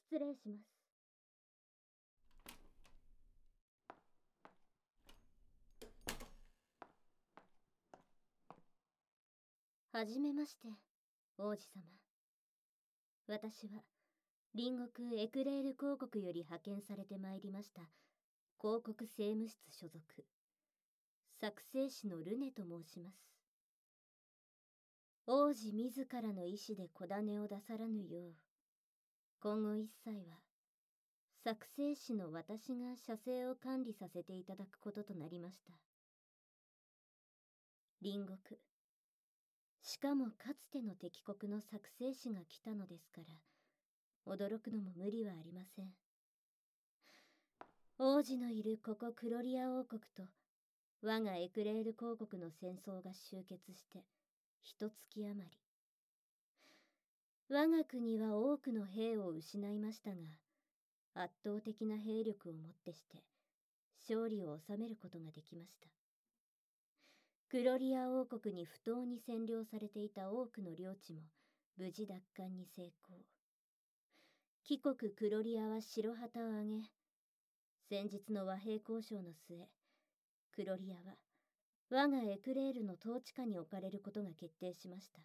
失礼します。はじめまして、王子様。私は、隣国エクレール公国より派遣されてまいりました、公国政務室所属、作成士のルネと申します。王子自らの意志で小種を出さらぬよう、今後一切は、作成士の私が社政を管理させていただくこととなりました。隣国、しかもかつての敵国の作成士が来たのですから、驚くのも無理はありません。王子のいるここクロリア王国と我がエクレール公国の戦争が終結して一月余り。我が国は多くの兵を失いましたが、圧倒的な兵力をもってして勝利を収めることができました。クロリア王国に不当に占領されていた多くの領地も無事奪還に成功。貴国クロリアは白旗を上げ、先日の和平交渉の末、クロリアは我がエクレールの統治下に置かれることが決定しました。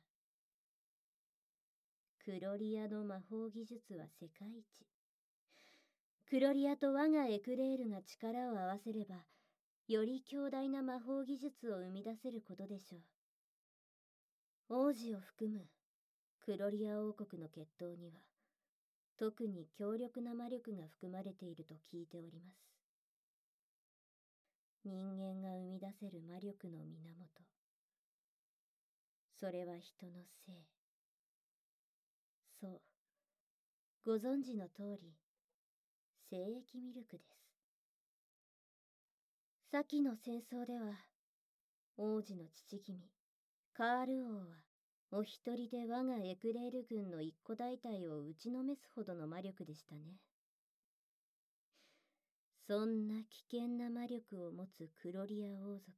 クロリアの魔法技術は世界一。クロリアと我がエクレールが力を合わせれば、より強大な魔法技術を生み出せることでしょう。王子を含むクロリア王国の血統には、特に強力な魔力が含まれていると聞いております。人間が生み出せる魔力の源。それは人の性。そう。ご存知の通り、精液ミルクです。先の戦争では、王子の父君、カール王は、お一人で我がエクレール軍の一個大隊を打ちのめすほどの魔力でしたね。そんな危険な魔力を持つクロリア王族。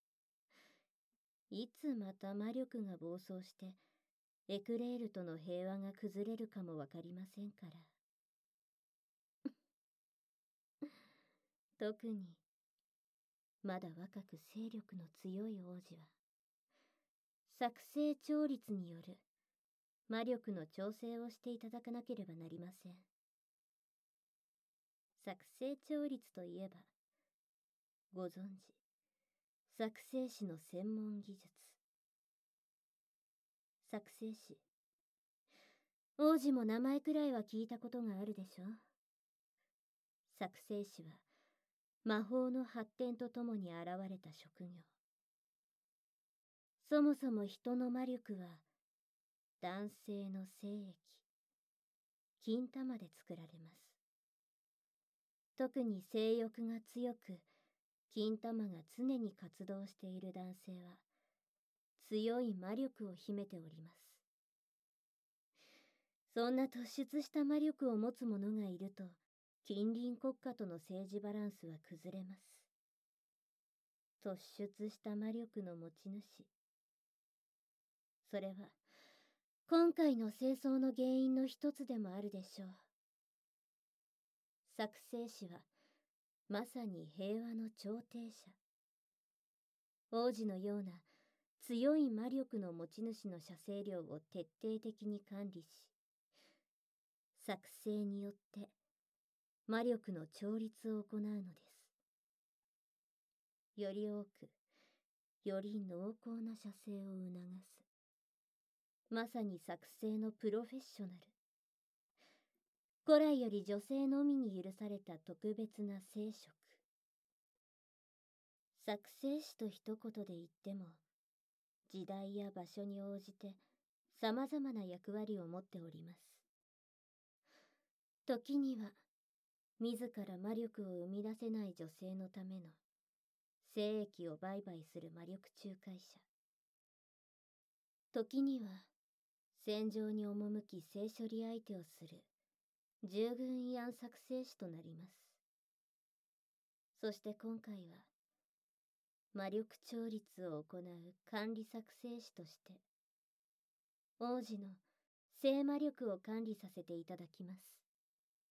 いつまた魔力が暴走して、エクレールとの平和が崩れるかもわかりませんから。特に、まだ若く勢力の強い王子は、作成調律による魔力の調整をしていただかなければなりません。作成調律といえば、ご存知、作成士の専門技術。作成士。王子も名前くらいは聞いたことがあるでしょう。作成士は、魔法の発展とともに現れた職業。そもそも人の魔力は、男性の精液、金玉で作られます。特に性欲が強く、金玉が常に活動している男性は、強い魔力を秘めております。そんな突出した魔力を持つ者がいると、近隣国家との政治バランスは崩れます。突出した魔力の持ち主。それは、今回の戦争の原因の一つでもあるでしょう。作成士は、まさに平和の調停者。王子のような強い魔力の持ち主の射精量を徹底的に管理し、作成によって魔力の調律を行うのです。より多く、より濃厚な射精を促す。まさに作成のプロフェッショナル。古来より女性のみに許された特別な生殖。作成士と一言で言っても、時代や場所に応じて様々な役割を持っております。時には、自ら魔力を生み出せない女性のための精液を売買する魔力仲介者。時には、戦場に赴き性処理相手をする従軍慰安作成士となります。そして今回は、魔力調律を行う管理作成士として、王子の性魔力を管理させていただきます。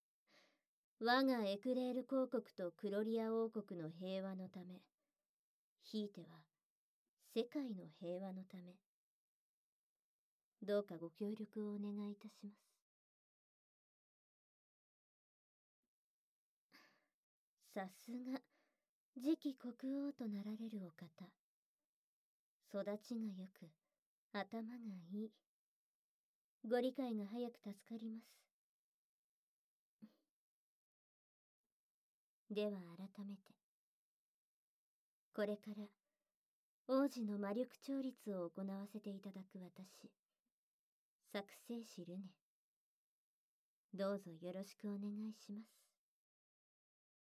我がエクレール公国とクロリア王国の平和のため、ひいては世界の平和のため、どうかご協力をお願いいたします。さすが次期国王となられるお方。育ちがよく、頭がいい。ご理解が早く助かります。では改めて、これから王子の魔力調律を行わせていただく私、作成士ルネ。どうぞよろしくお願いします。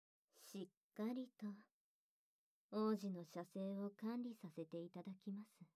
しっかりと王子の写生を管理させていただきます。